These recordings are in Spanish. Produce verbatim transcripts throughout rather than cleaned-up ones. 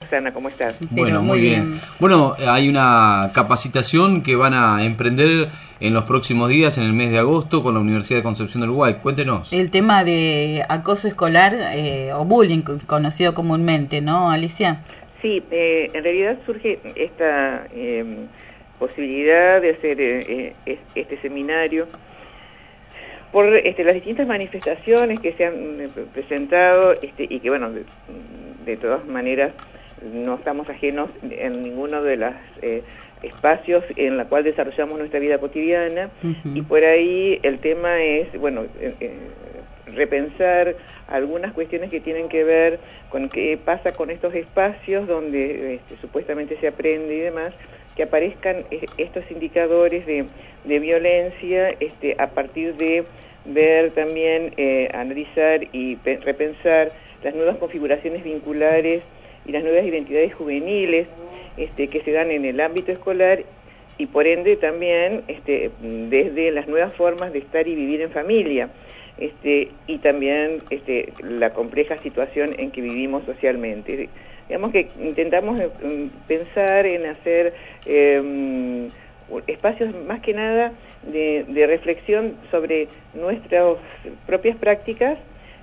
Roxana, ¿cómo estás? Bueno, muy bien. Bueno, hay una capacitación que van a emprender en los próximos días, en el mes de agosto, con la Universidad de Concepción del Uruguay. Cuéntenos. El tema de acoso escolar eh, o bullying, conocido comúnmente, ¿no, Alicia? Sí, eh, en realidad surge esta eh, posibilidad de hacer eh, eh, este seminario por este, las distintas manifestaciones que se han eh, presentado este, y que, bueno, de, de todas maneras no estamos ajenos en ninguno de los eh, espacios en la cual desarrollamos nuestra vida cotidiana. Uh-huh. Y por ahí el tema es, bueno, eh, eh, repensar algunas cuestiones que tienen que ver con qué pasa con estos espacios donde este, supuestamente se aprende y demás, que aparezcan eh, estos indicadores de, de violencia este, a partir de ver también, eh, analizar y pe- repensar las nuevas configuraciones vinculares y las nuevas identidades juveniles este, que se dan en el ámbito escolar y por ende también este, desde las nuevas formas de estar y vivir en familia. Este, y también este, la compleja situación en que vivimos socialmente. Digamos que intentamos eh, pensar en hacer eh, espacios más que nada de, de reflexión sobre nuestras propias prácticas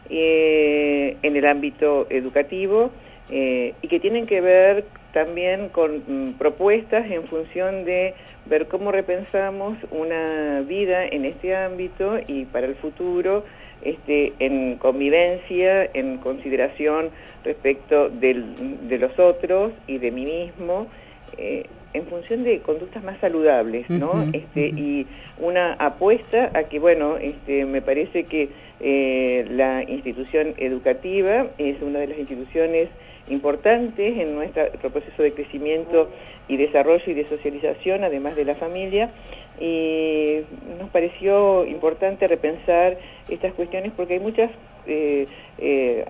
eh, en el ámbito educativo eh, y que tienen que ver también con mm, propuestas en función de ver cómo repensamos una vida en este ámbito y para el futuro este, en convivencia, en consideración respecto del, de los otros y de mí mismo, eh, en función de conductas más saludables, ¿no? Uh-huh, este, uh-huh. Y una apuesta a que, bueno, este, me parece que eh, la institución educativa es una de las instituciones importantes en nuestro proceso de crecimiento y desarrollo y de socialización, además de la familia, y nos pareció importante repensar estas cuestiones porque hay muchas eh, eh,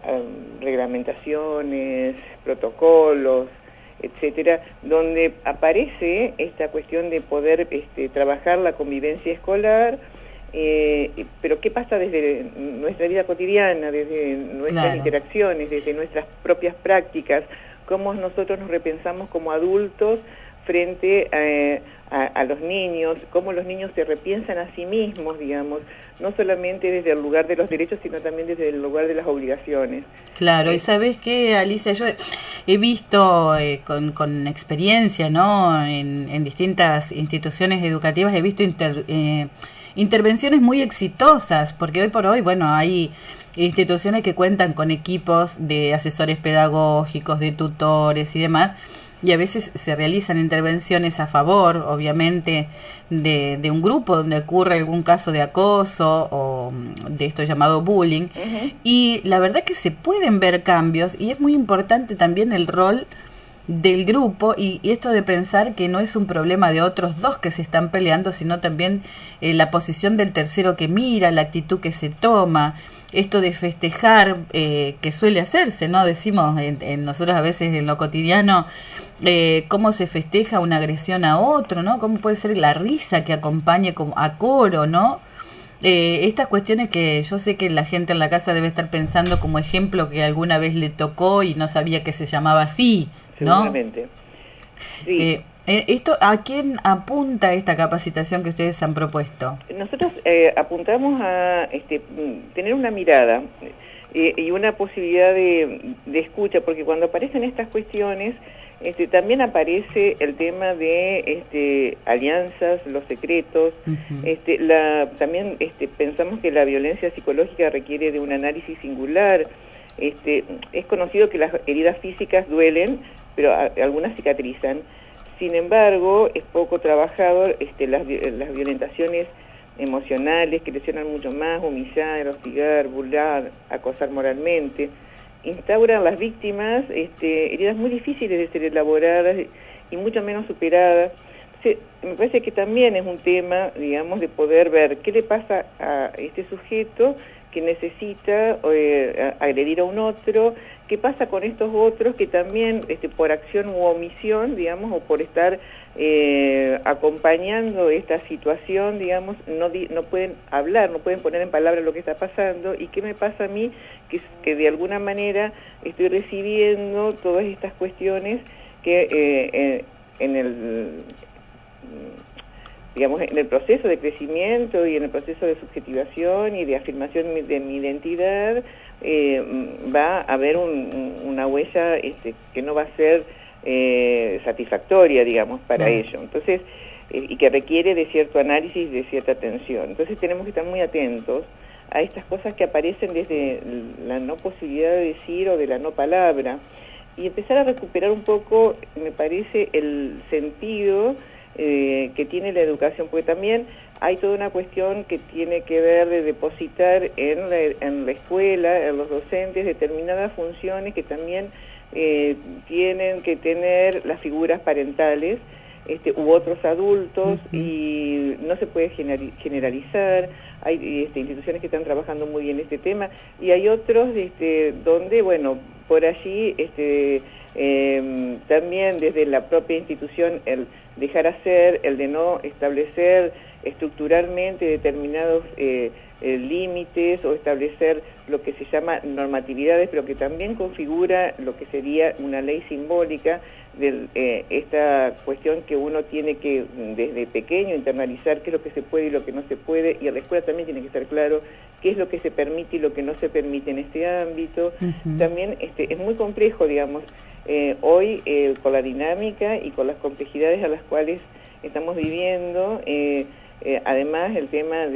reglamentaciones, protocolos, etcétera, donde aparece esta cuestión de poder este, trabajar la convivencia escolar. Eh, pero ¿qué pasa desde nuestra vida cotidiana, desde nuestras claro. interacciones, desde nuestras propias prácticas? ¿Cómo nosotros nos repensamos como adultos frente a, a, a los niños? ¿Cómo los niños se repiensan a sí mismos, digamos? No solamente desde el lugar de los derechos, sino también desde el lugar de las obligaciones. Claro, y ¿sabes qué, Alicia? Yo he visto eh, con, con experiencia, ¿no? En, en distintas instituciones educativas he visto inter, eh, intervenciones muy exitosas, porque hoy por hoy, bueno, hay instituciones que cuentan con equipos de asesores pedagógicos, de tutores y demás, y a veces se realizan intervenciones a favor, obviamente, de, de un grupo donde ocurre algún caso de acoso o de esto llamado bullying, uh-huh. Y la verdad que se pueden ver cambios y es muy importante también el rol del grupo y, y esto de pensar que no es un problema de otros dos que se están peleando, sino también eh, la posición del tercero que mira, la actitud que se toma, esto de festejar eh, que suele hacerse, ¿no? Decimos en, en nosotros a veces en lo cotidiano eh, cómo se festeja una agresión a otro, ¿no? Cómo puede ser la risa que acompañe como a coro, ¿no? Eh, estas cuestiones que yo sé que la gente en la casa debe estar pensando como ejemplo que alguna vez le tocó y no sabía que se llamaba así, ¿no? Seguramente. Sí. Eh, eh, esto, ¿a quién apunta esta capacitación que ustedes han propuesto? Nosotros eh, apuntamos a este, tener una mirada eh, y una posibilidad de, de escucha, porque cuando aparecen estas cuestiones, este, también aparece el tema de este, alianzas, los secretos. Uh-huh. este, la, también este, pensamos que la violencia psicológica requiere de un análisis singular. Este, es conocido que las heridas físicas duelen, pero a, algunas cicatrizan. Sin embargo, es poco trabajado este, las, las violentaciones emocionales que lesionan mucho más, humillar, hostigar, burlar, acosar moralmente. Instauran a las víctimas este, heridas muy difíciles de ser elaboradas y mucho menos superadas. Entonces, me parece que también es un tema, digamos, de poder ver qué le pasa a este sujeto que necesita eh, agredir a un otro, qué pasa con estos otros que también, este, por acción u omisión, digamos, o por estar eh, acompañando esta situación, digamos, no, di, no pueden hablar, no pueden poner en palabras lo que está pasando. ¿Y qué me pasa a mí? Que, que de alguna manera estoy recibiendo todas estas cuestiones que eh, eh, en el digamos en el proceso de crecimiento y en el proceso de subjetivación y de afirmación de mi identidad eh, va a haber un, una huella este, que no va a ser eh, satisfactoria, digamos, para sí. ello. Entonces, eh, y que requiere de cierto análisis, de cierta atención. Entonces tenemos que estar muy atentos a estas cosas que aparecen desde la no posibilidad de decir o de la no palabra, y empezar a recuperar un poco, me parece, el sentido eh, que tiene la educación, porque también hay toda una cuestión que tiene que ver de depositar en la, en la escuela, en los docentes, determinadas funciones que también eh, tienen que tener las figuras parentales, este, u otros adultos, uh-huh. y no se puede generalizar. Hay este, instituciones que están trabajando muy bien este tema, y hay otros este, donde, bueno, por allí este, eh, también desde la propia institución el dejar hacer, el de no establecer estructuralmente determinados eh, eh, límites o establecer lo que se llama normatividades, pero que también configura lo que sería una ley simbólica de eh, esta cuestión que uno tiene que desde pequeño internalizar qué es lo que se puede y lo que no se puede, y en la escuela también tiene que estar claro qué es lo que se permite y lo que no se permite en este ámbito. Uh-huh. También este, es muy complejo, digamos, eh, hoy eh, con la dinámica y con las complejidades a las cuales estamos viviendo, eh, eh, además el tema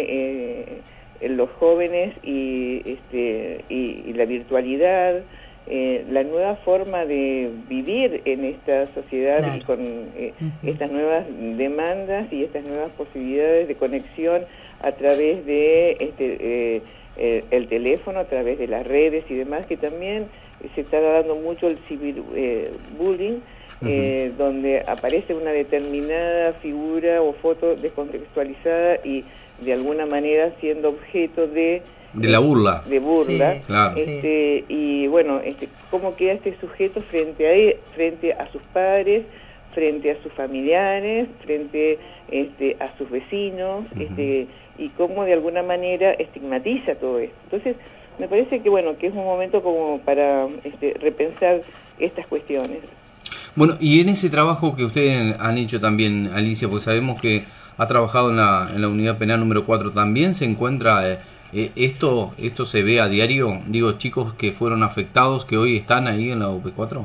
de eh, los jóvenes y, este, y, y la virtualidad, eh, la nueva forma de vivir en esta sociedad, claro. y con eh, uh-huh. estas nuevas demandas y estas nuevas posibilidades de conexión a través de este eh, eh, el teléfono, a través de las redes y demás, que también se está dando mucho el ciberbullying, uh-huh. eh, donde aparece una determinada figura o foto descontextualizada y de alguna manera siendo objeto de de la burla de burla, sí, claro. este, y bueno, este, cómo queda este sujeto frente a él, frente a sus padres, frente a sus familiares, frente este, a sus vecinos, uh-huh. este, y cómo de alguna manera estigmatiza todo esto. Entonces, me parece que bueno, que es un momento como para este, repensar estas cuestiones. Bueno, y en ese trabajo que ustedes han hecho también, Alicia, porque sabemos que ha trabajado en la, en la unidad penal número cuatro, también se encuentra eh, eh, esto esto se ve a diario, digo, chicos que fueron afectados, que hoy están ahí en la U P cuatro.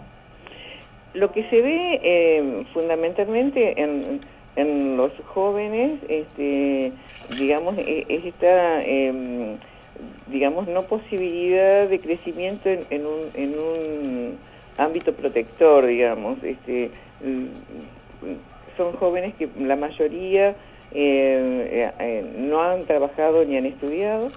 Lo que se ve eh, fundamentalmente en, en los jóvenes, este, digamos, es esta, eh, digamos, no posibilidad de crecimiento en, en, un, en un ámbito protector, digamos. Este, son jóvenes que la mayoría eh, eh, no han trabajado ni han estudiado,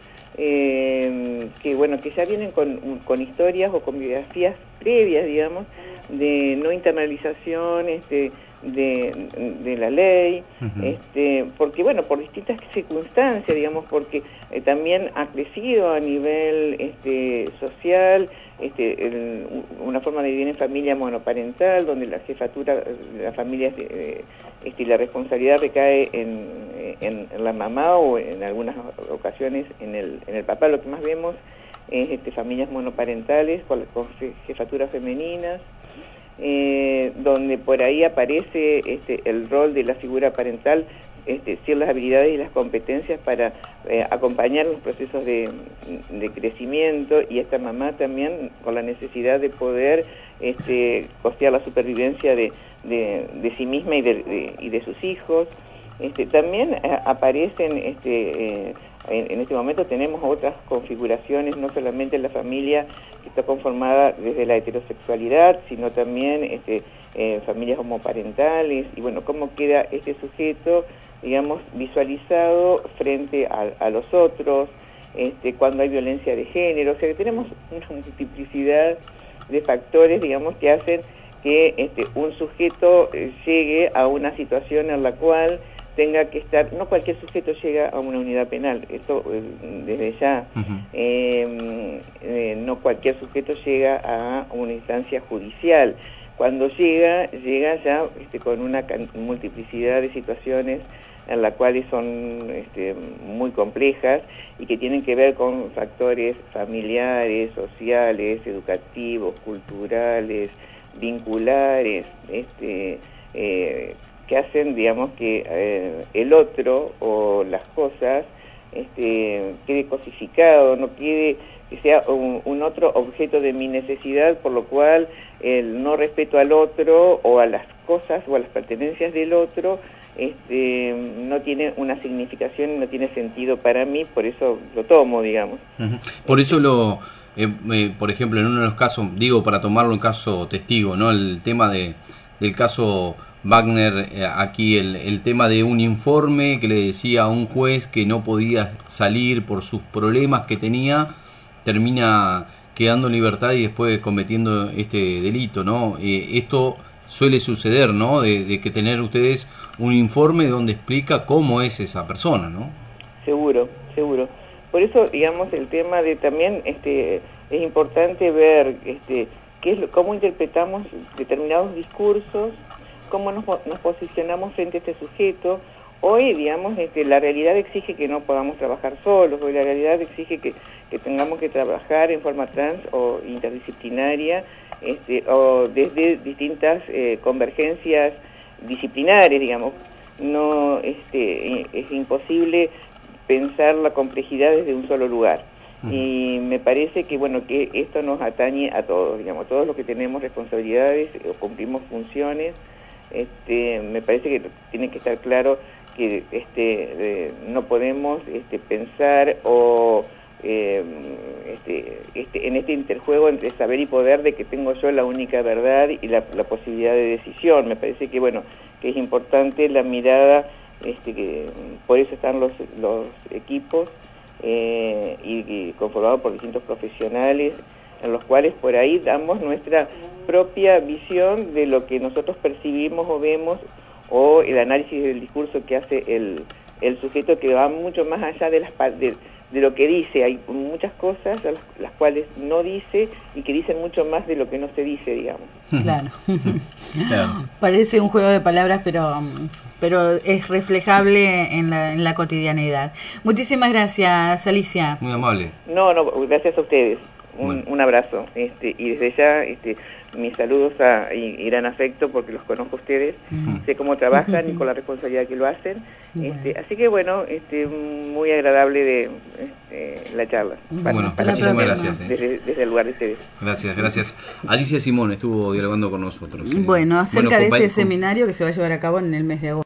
eh, que bueno, que ya vienen con, con historias o con biografías previas, digamos, de no internalización este, de, de la ley, uh-huh. este, porque bueno, por distintas circunstancias, digamos, porque eh, también ha crecido a nivel este, social, este, el, una forma de vivir en familia monoparental, donde la jefatura de la familia eh, este, la responsabilidad recae en, en, en la mamá o en algunas ocasiones en el, en el papá. Lo que más vemos es este, familias monoparentales con, con jefaturas femeninas, eh, donde por ahí aparece este, el rol de la figura parental, este, ciertas habilidades y las competencias para eh, acompañar los procesos de, de crecimiento, y esta mamá también con la necesidad de poder este, costear la supervivencia de, de, de sí misma y de, de, y de sus hijos. Este, también eh, aparecen, este, eh, en, en este momento tenemos otras configuraciones, no solamente la familia que está conformada desde la heterosexualidad, sino también este, eh, familias homoparentales, y bueno, cómo queda este sujeto, digamos, visualizado frente a, a los otros, este, cuando hay violencia de género. O sea que tenemos una multiplicidad de factores, digamos, que hacen que este, un sujeto eh, llegue a una situación en la cual tenga que estar, no cualquier sujeto llega a una unidad penal, esto eh, desde ya, uh-huh. eh, eh, no cualquier sujeto llega a una instancia judicial, cuando llega, llega ya este, con una multiplicidad de situaciones en las cuales son este, muy complejas y que tienen que ver con factores familiares, sociales, educativos, culturales, vinculares, este, eh, que hacen, digamos, que eh, el otro o las cosas este, quede cosificado, no quede que sea un, un otro objeto de mi necesidad, por lo cual el no respeto al otro o a las cosas o a las pertenencias del otro este, no tiene una significación, no tiene sentido para mí, por eso lo tomo, digamos. Uh-huh. Por eso lo, eh, eh, por ejemplo, en uno de los casos, digo para tomarlo en caso testigo, ¿no? El tema de del caso Wagner, eh, aquí el, el tema de un informe que le decía a un juez que no podía salir por sus problemas que tenía, termina quedando en libertad y después cometiendo este delito, ¿no? Eh, esto suele suceder, ¿no? De, de que tener ustedes un informe donde explica cómo es esa persona, ¿no? Seguro, seguro. Por eso, digamos, el tema de también este es importante ver este qué es lo, cómo interpretamos determinados discursos, cómo nos, nos posicionamos frente a este sujeto. Hoy, digamos, este, la realidad exige que no podamos trabajar solos, hoy la realidad exige que, que tengamos que trabajar en forma trans o interdisciplinaria, este, o desde distintas eh, convergencias disciplinares, digamos. No, este, es imposible pensar la complejidad desde un solo lugar. Uh-huh. Y me parece que, bueno, que esto nos atañe a todos, digamos, todos los que tenemos responsabilidades o cumplimos funciones. Este, me parece que tiene que estar claro que este eh, no podemos este, pensar o eh, este, este, en este interjuego entre saber y poder de que tengo yo la única verdad y la, la posibilidad de decisión. Me parece que bueno que es importante la mirada, este, que por eso están los, los equipos eh, y, y conformados por distintos profesionales, en los cuales por ahí damos nuestra propia visión de lo que nosotros percibimos o vemos, o el análisis del discurso que hace el, el sujeto, que va mucho más allá de, las, de, de lo que dice. Hay muchas cosas las, las cuales no dice y que dicen mucho más de lo que no se dice, digamos. Claro. Claro. Parece un juego de palabras, pero pero es reflejable en la, en la cotidianidad. Muchísimas gracias, Alicia. Muy amable. No, no, gracias a ustedes. Un, bueno. un abrazo, este, y desde ya este, mis saludos a, y, y gran afecto porque los conozco a ustedes, uh-huh. sé cómo trabajan uh-huh. y con la responsabilidad que lo hacen, uh-huh. este, así que bueno, este, muy agradable de este, la charla. Para, bueno, para muchísimas gracias. Eh. Desde, desde el lugar de ustedes. Gracias, gracias. Alicia Simón estuvo dialogando con nosotros. Eh. Bueno, acerca bueno, de este seminario que se va a llevar a cabo en el mes de agosto.